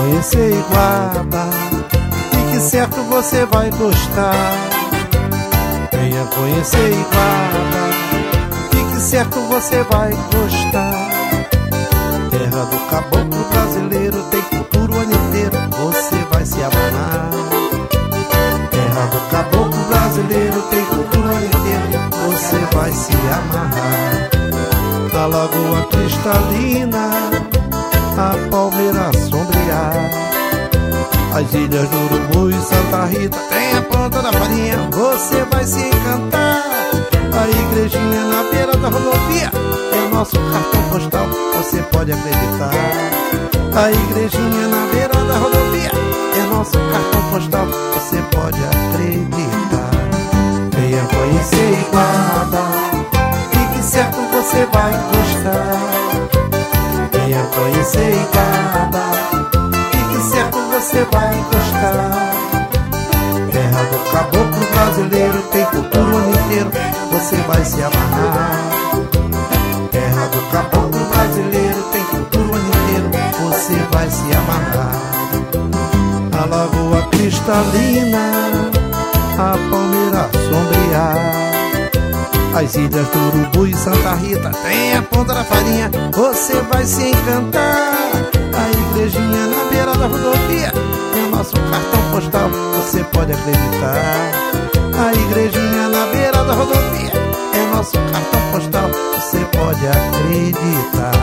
conhecer Iguaba, fique certo você vai gostar. Venha conhecer Iguaba, fique certo você vai gostar. Terra do caboclo brasileiro, tem cultura o ano inteiro, você vai se amarrar. Terra do caboclo brasileiro, tem cultura o ano inteiro, você vai se amarrar. Da lagoa cristalina, a palmeira sombrear, as ilhas do Urubu e Santa Rita, tem a ponta da farinha, você vai se encantar. A igrejinha na beira da rodovia é nosso cartão postal, você pode acreditar. A igrejinha na beira da rodovia é nosso cartão postal, você pode acreditar. Venha conhecer Iguaba, fique certo você vai gostar. Venha conhecer Iguaba, fique certo você vai gostar. Terra do caboclo brasileiro, tem cultura o ano inteiro, você vai se amarrar. Terra do caboclo brasileiro, tem cultura o ano inteiro, você vai se amarrar. A lagoa cristalina, a palmeira sombrear, as ilhas do Urubu e Santa Rita, tem a ponta da farinha, você vai se encantar. A igrejinha na beira da rodovia é o nosso cartão postal, você pode acreditar. A igrejinha na beira da rodovia é nosso cartão postal, você pode acreditar.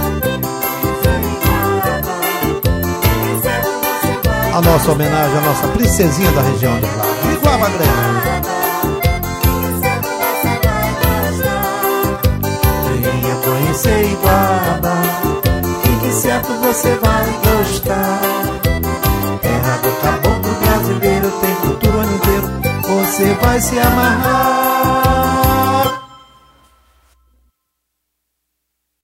A nossa homenagem à nossa princesinha da região do Vale, Iguaba Grande. Venha conhecer Iguaba, fique certo você vai gostar. Terra do caboclo brasileiro, tem cultura o ano inteiro, você vai se amarrar.